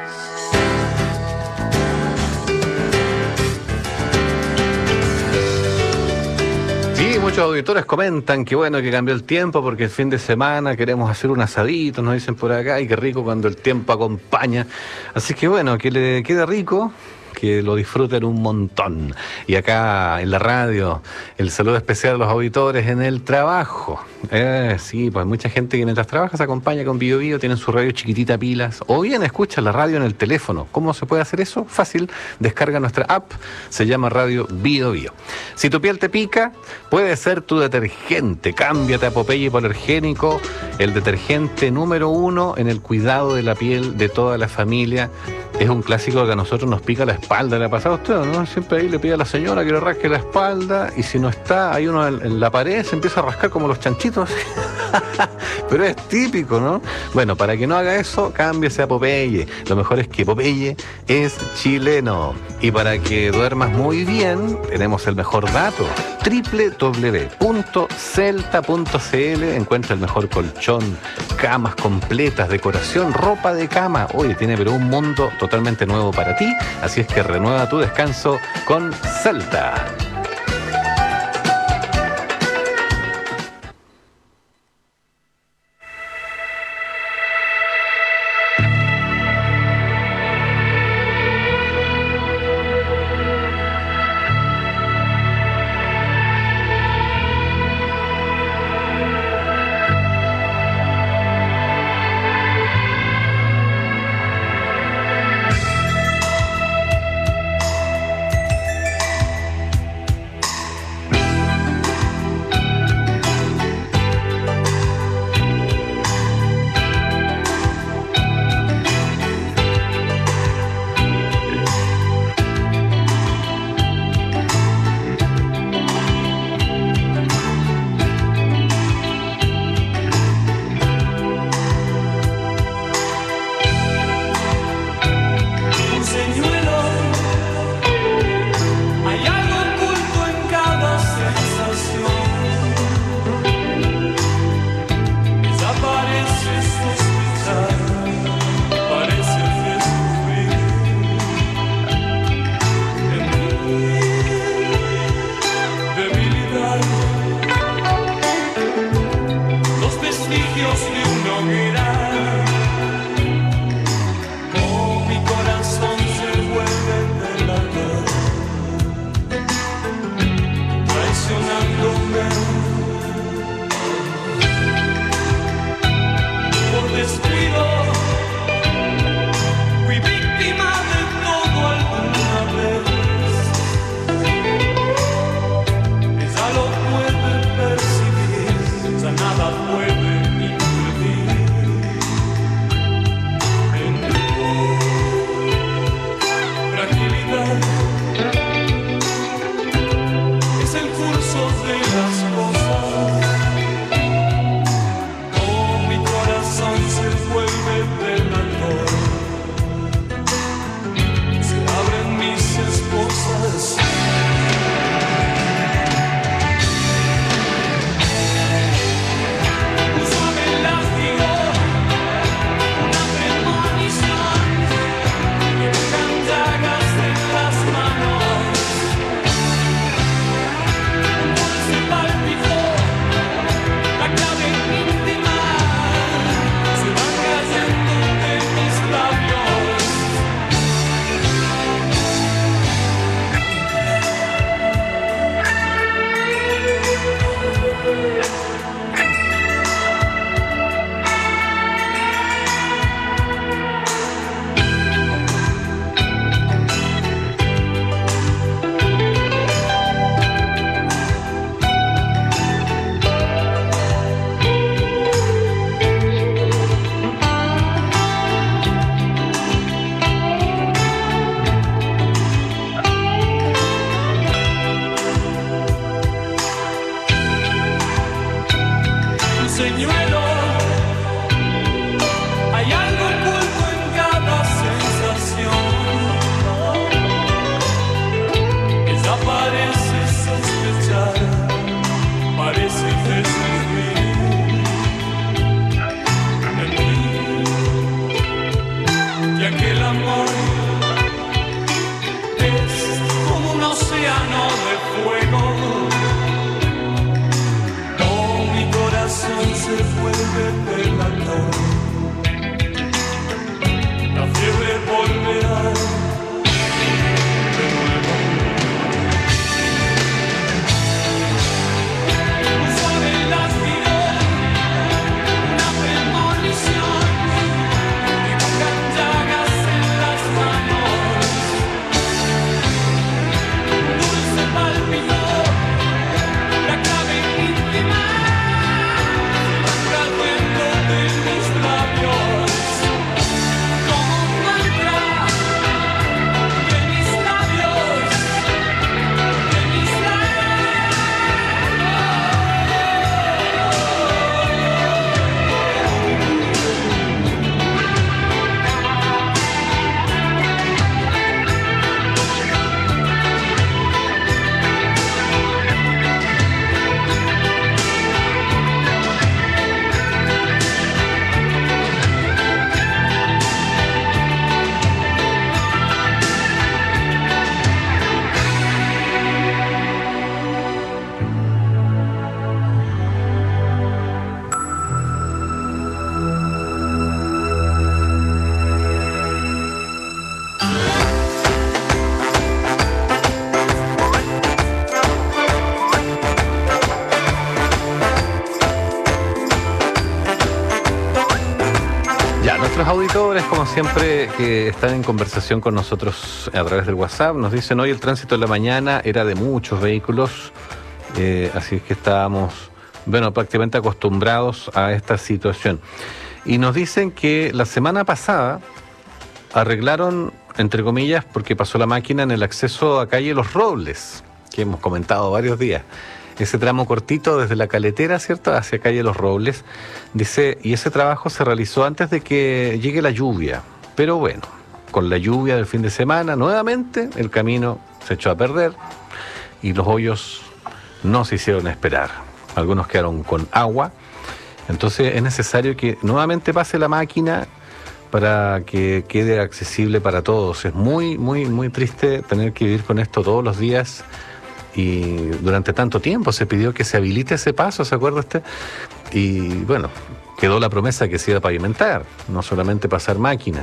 Y muchos auditores comentan que bueno que cambió el tiempo porque el fin de semana queremos hacer un asadito, nos dicen por acá, y qué rico cuando el tiempo acompaña. Así que bueno, que le quede rico, que lo disfruten un montón. Y acá en la radio, el saludo especial a los auditores en el trabajo. Sí, pues mucha gente que mientras trabaja se acompaña con Bio Bio, tienen su radio chiquitita pilas, o bien escucha la radio en el teléfono. ¿Cómo se puede hacer eso? Fácil, descarga nuestra app, se llama Radio Bio Bio. Si tu piel te pica, puede ser tu detergente. Cámbiate a Popeye Hipoalergénico, el detergente número 1 en el cuidado de la piel de toda la familia. Es un clásico que a nosotros nos pica la espalda. ¿Le ha pasado a usted, no? Siempre ahí le pide a la señora que le rasque la espalda, y si no está, hay uno en la pared, se empieza a rascar como los chanchitos. Pero es típico, ¿no? Bueno, para que no haga eso, cámbiese a Popeye. Lo mejor es que Popeye es chileno. Y para que duermas muy bien, tenemos el mejor dato. www.celta.cl. Encuentra el mejor colchón, camas completas, decoración, ropa de cama. Oye, tiene pero un mundo totalmente nuevo para ti. Así es que renueva tu descanso con Celta. amor es como un océano de fuego. Todo mi corazón se vuelve delator. La fiebre volverá de nuevo. Un suave latido, una premonición, dibujan llagas en las manos. Un dulce pálpito, la clave íntima, se va dentro de mis labios. Como un mantra de mis labios, de mis Ya, nuestros auditores, como siempre, que están en conversación con nosotros a través del WhatsApp, nos dicen hoy el tránsito de la mañana era de muchos vehículos, así que estábamos, bueno, prácticamente acostumbrados a esta situación. Y nos dicen que la semana pasada arreglaron, entre comillas, porque pasó la máquina en el acceso a calle Los Robles, que hemos comentado varios días. Ese tramo cortito desde la Caletera, ¿cierto?, hacia calle Los Robles. Dice, y ese trabajo se realizó antes de que llegue la lluvia. Pero bueno, con la lluvia del fin de semana, nuevamente el camino se echó a perder y los hoyos no se hicieron esperar. Algunos quedaron con agua. Entonces es necesario que nuevamente pase la máquina para que quede accesible para todos. Es muy, muy, muy triste tener que vivir con esto todos los días. Y durante tanto tiempo se pidió que se habilite ese paso, ¿se acuerda usted? Y bueno, quedó la promesa que se iba a pavimentar, no solamente pasar máquina.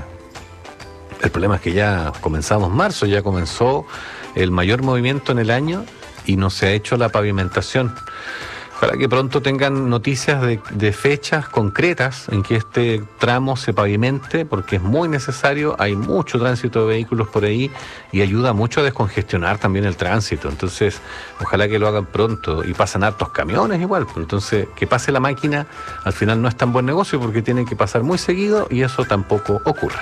El problema es que ya comenzamos marzo, ya comenzó el mayor movimiento en el año y no se ha hecho la pavimentación. Ojalá que pronto tengan noticias de fechas concretas en que este tramo se pavimente, porque es muy necesario, hay mucho tránsito de vehículos por ahí y ayuda mucho a descongestionar también el tránsito. Entonces, ojalá que lo hagan pronto y pasan hartos camiones igual. Entonces, que pase la máquina al final no es tan buen negocio porque tiene que pasar muy seguido y eso tampoco ocurre.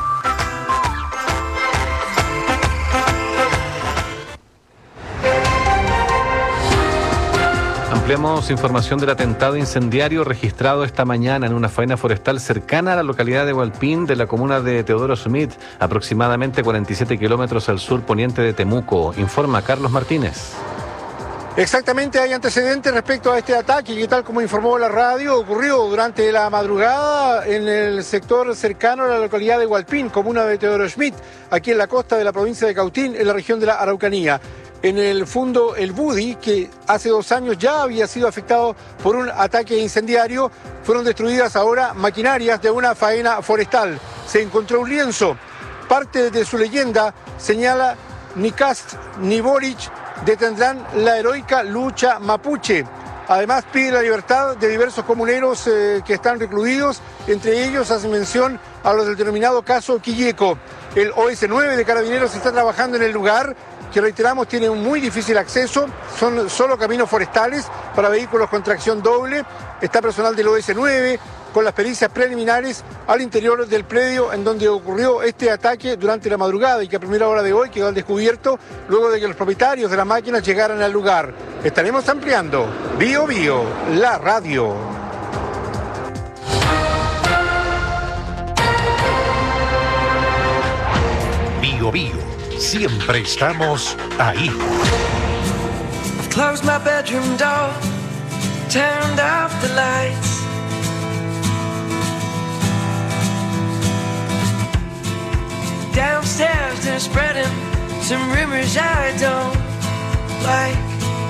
Ampliamos información del atentado incendiario registrado esta mañana en una faena forestal cercana a la localidad de Hualpín, de la comuna de Teodoro Smith, aproximadamente 47 kilómetros al sur poniente de Temuco. Informa Carlos Martínez. Exactamente, hay antecedentes respecto a este ataque que, tal como informó la radio, ocurrió durante la madrugada en el sector cercano a la localidad de Hualpín, comuna de Teodoro Smith, aquí en la costa de la provincia de Cautín, en la región de la Araucanía. En el fondo El Budi, que hace 2 años ya había sido afectado por un ataque incendiario, fueron destruidas ahora maquinarias de una faena forestal. Se encontró un lienzo. Parte de su leyenda señala: ni Kast ni Boric detendrán la heroica lucha mapuche. Además pide la libertad de diversos comuneros que están recluidos, entre ellos hace mención a los del denominado caso Quilleco. El OS9 de Carabineros está trabajando en el lugar, que reiteramos tiene un muy difícil acceso, son solo caminos forestales para vehículos con tracción doble. Está personal del OS9 con las pericias preliminares al interior del predio en donde ocurrió este ataque durante la madrugada y que a primera hora de hoy quedó al descubierto luego de que los propietarios de la máquina llegaran al lugar. Estaremos ampliando Bio Bio, la radio. Bio Bio, siempre estamos ahí. Closed my bedroom door, turned off the lights. spreading some rumors I don't like.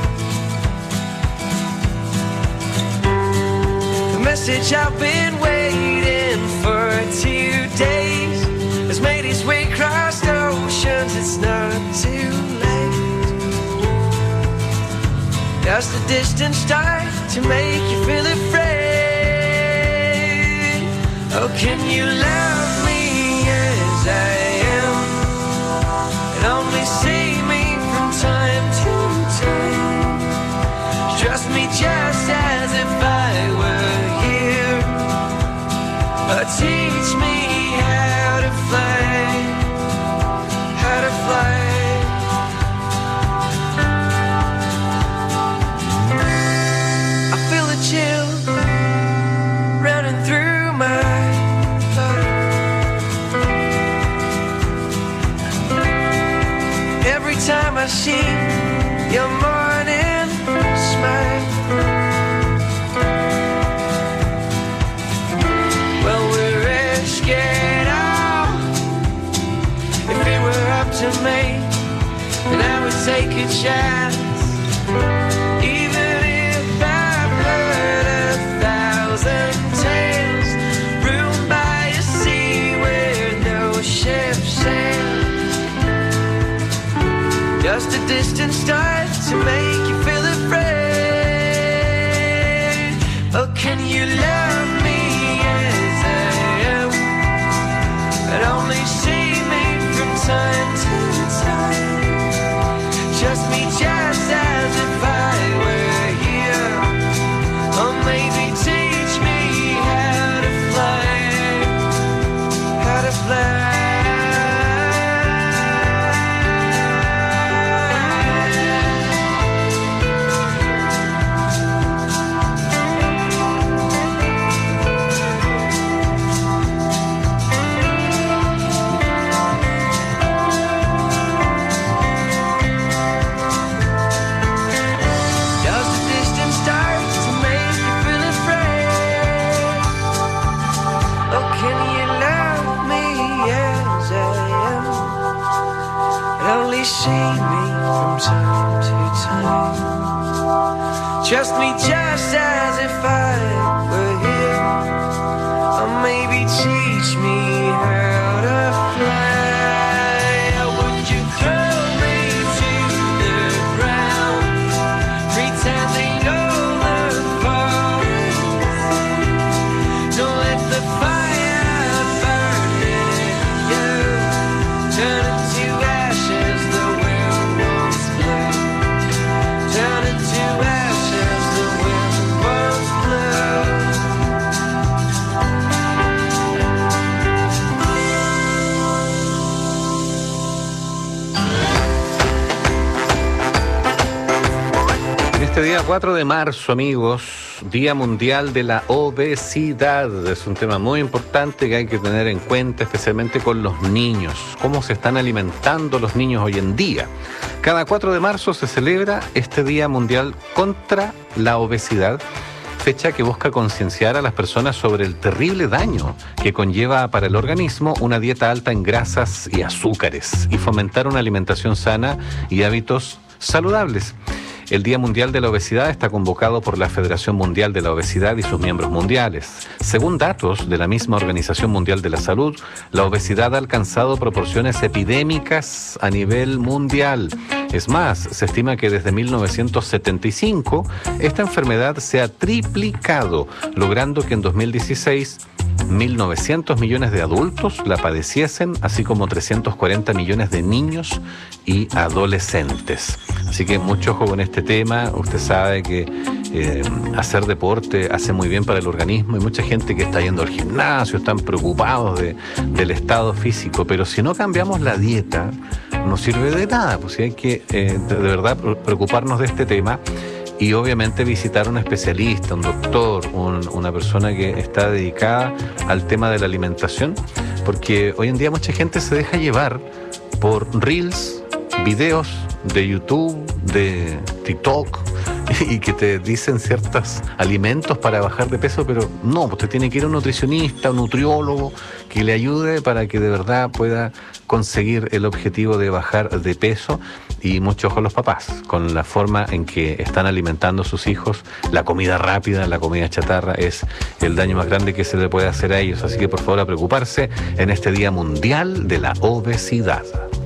The message I've been waiting for 2 days has made its way across the oceans. It's not too late. Just a distant star to make you feel afraid. Oh, can you love me as I am and only see me from time to time? Trust me just as if I were here, but teach me how to fly, how to fly. I feel the chill running through my blood. Every time I see your morning smile. Well, we're risk it all. If it were up to me, then I would take a chance. Even if I've heard 1,000 tales, ruled by a sea where no ships sail. Just a distant star to make you feel afraid. Oh, can you love me as I am and only see me from time to time? Trust me just as if I were here, or maybe teach me how to fly, how to fly. See me from time to time. Trust me just as if I were here, or maybe teach me how to fly. Would you throw me to the ground, pretending all the falls? Don't let the fire burn in you, turn it to ashes. Este día 4 de marzo, amigos, Día Mundial de la Obesidad. Es un tema muy importante que hay que tener en cuenta, especialmente con los niños. ¿Cómo se están alimentando los niños hoy en día? Cada 4 de marzo se celebra este Día Mundial contra la Obesidad, fecha que busca concienciar a las personas sobre el terrible daño que conlleva para el organismo una dieta alta en grasas y azúcares y fomentar una alimentación sana y hábitos saludables. El Día Mundial de la Obesidad está convocado por la Federación Mundial de la Obesidad y sus miembros mundiales. Según datos de la misma Organización Mundial de la Salud, la obesidad ha alcanzado proporciones epidémicas a nivel mundial. Es más, se estima que desde 1975 esta enfermedad se ha triplicado, logrando que en 2016 1.900 millones de adultos la padeciesen, así como 340 millones de niños y adolescentes. Así que mucho ojo con este tema. Usted sabe que hacer deporte hace muy bien para el organismo. Hay mucha gente que está yendo al gimnasio, están preocupados del estado físico, pero si no cambiamos la dieta, no sirve de nada. Pues hay que de verdad preocuparnos de este tema. Y obviamente visitar a un especialista, un doctor, una persona que está dedicada al tema de la alimentación, porque hoy en día mucha gente se deja llevar por reels, videos de YouTube, de TikTok, y que te dicen ciertos alimentos para bajar de peso, pero no, usted tiene que ir a un nutricionista, un nutriólogo que le ayude para que de verdad pueda conseguir el objetivo de bajar de peso. Y mucho ojo a los papás con la forma en que están alimentando a sus hijos. La comida rápida, la comida chatarra es el daño más grande que se le puede hacer a ellos. Así que por favor a preocuparse en este Día Mundial de la Obesidad.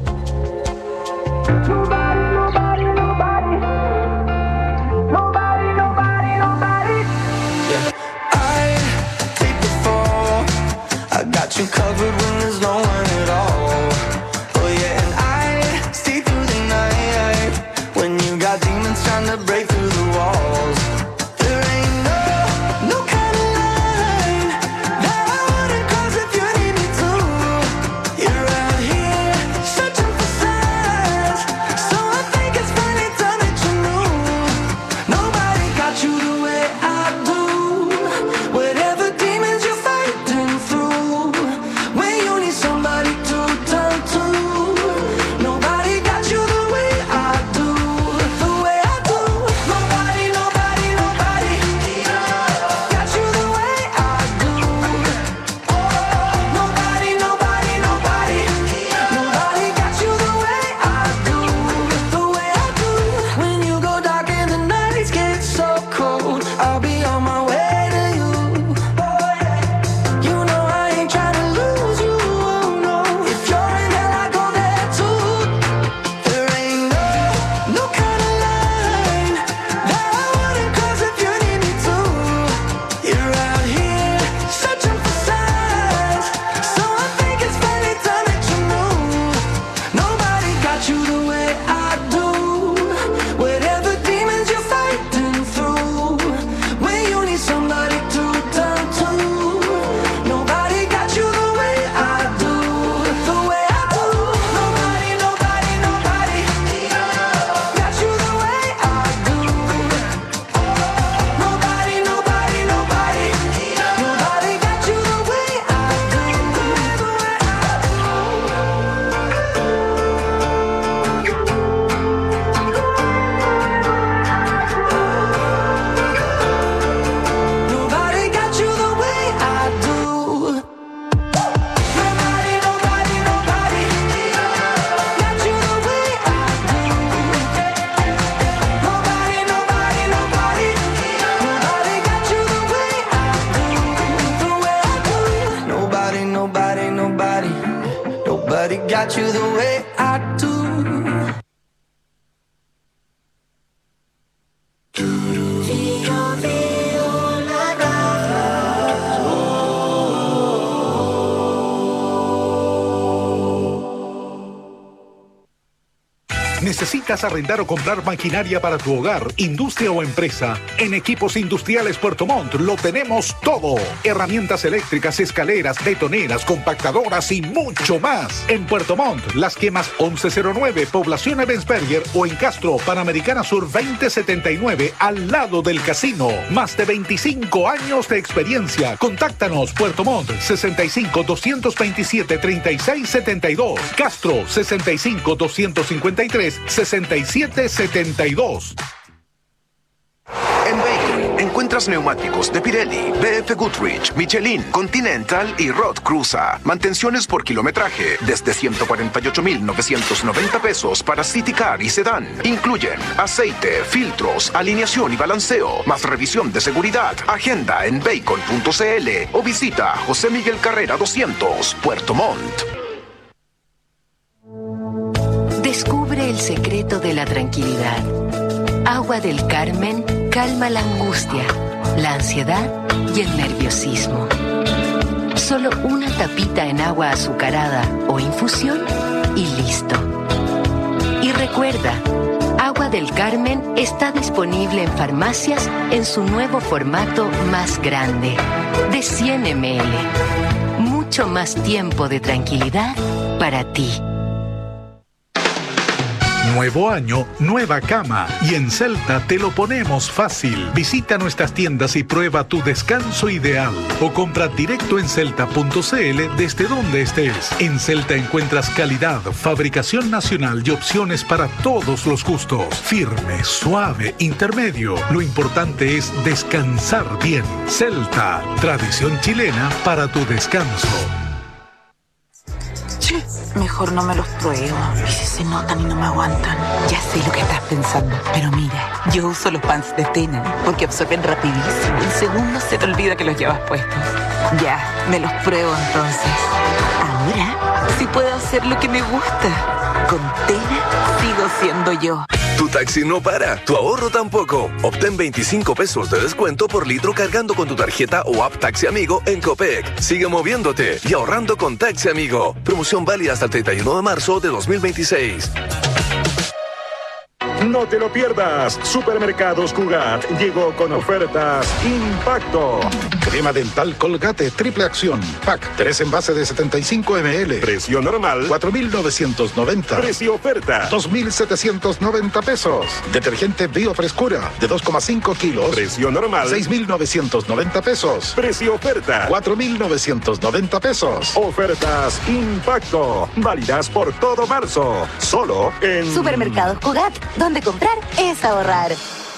got you the way I do. ¿Necesitas arrendar o comprar maquinaria para tu hogar, industria o empresa? En Equipos Industriales Puerto Montt lo tenemos todo. Herramientas eléctricas, escaleras, betoneras, compactadoras y mucho más. En Puerto Montt, Las Quemas 1109, Población Ebensberger, o en Castro, Panamericana Sur 2079, al lado del casino. Más de 25 años de experiencia. Contáctanos, Puerto Montt, 65 227 3672. Castro, 65 253 6772. En Bacon encuentras neumáticos de Pirelli, BF Goodrich, Michelin, Continental y Roth Cruza. Mantenciones por kilometraje desde 148,990 pesos para City Car y Sedán. Incluyen aceite, filtros, alineación y balanceo, más revisión de seguridad. Agenda en bacon.cl o visita José Miguel Carrera 200, Puerto Montt. Descubre el secreto de la tranquilidad. Agua del Carmen calma la angustia, la ansiedad y el nerviosismo. Solo una tapita en agua azucarada o infusión y listo. Y recuerda, Agua del Carmen está disponible en farmacias en su nuevo formato más grande, de 100 ml. Mucho más tiempo de tranquilidad para ti. Nuevo año, nueva cama. Y en Celta te lo ponemos fácil. Visita nuestras tiendas y prueba tu descanso ideal. O compra directo en celta.cl desde donde estés. En Celta encuentras calidad, fabricación nacional y opciones para todos los gustos. Firme, suave, intermedio. Lo importante es descansar bien. Celta, tradición chilena para tu descanso. Mejor no me los pruebo. Y si se notan y no me aguantan. Ya sé lo que estás pensando. Pero mira, yo uso los pants de Tena porque absorben rapidísimo. En segundos se te olvida que los llevas puestos. Ya, me los pruebo entonces. Ahora sí puedo hacer lo que me gusta. Con Tena sigo siendo yo. Tu taxi no para, tu ahorro tampoco. Obtén 25 pesos de descuento por litro cargando con tu tarjeta o app Taxi Amigo en Copec. Sigue moviéndote y ahorrando con Taxi Amigo. Promoción válida hasta el 31 de marzo de 2026. No te lo pierdas. Supermercados Cugat llegó con ofertas Impacto. Crema dental Colgate triple acción. Pack 3 envases de 75 ml. Precio normal 4.990. Precio oferta 2.790 pesos. Detergente Biofrescura de 2,5 kilos. Precio normal 6.990 pesos. Precio oferta 4.990 pesos. Ofertas Impacto. Válidas por todo marzo. Solo en Supermercados Cugat, donde comprar es ahorrar.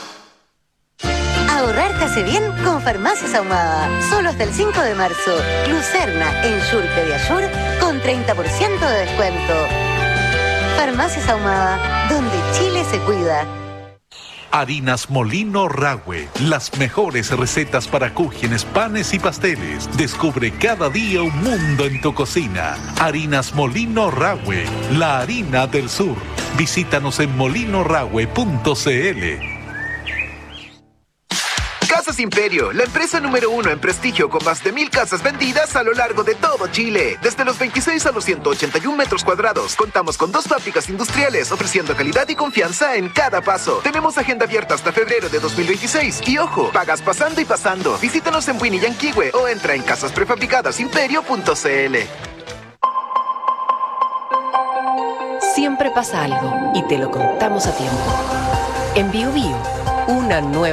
Ahorrar te hace bien con Farmacias Ahumada. Solo hasta el 5 de marzo. Lucerna en Shure Pediasure con 30% de descuento. Farmacias Ahumada, donde Chile se cuida. Harinas Molino Rahue, las mejores recetas para cúgenes, panes y pasteles. Descubre cada día un mundo en tu cocina. Harinas Molino Rahue, la harina del sur. Visítanos en molinorahue.cl. Casas Imperio, la empresa número 1 en prestigio con más de 1,000 casas vendidas a lo largo de todo Chile. Desde los 26 a los 181 metros cuadrados. Contamos con 2 fábricas industriales ofreciendo calidad y confianza en cada paso. Tenemos agenda abierta hasta febrero de 2026. Y ojo, pagas pasando y pasando. Visítanos en Buini y Yanquihue o entra en casasprefabricadosimperio.cl. Siempre pasa algo y te lo contamos a tiempo. En Bio Bio, una nueva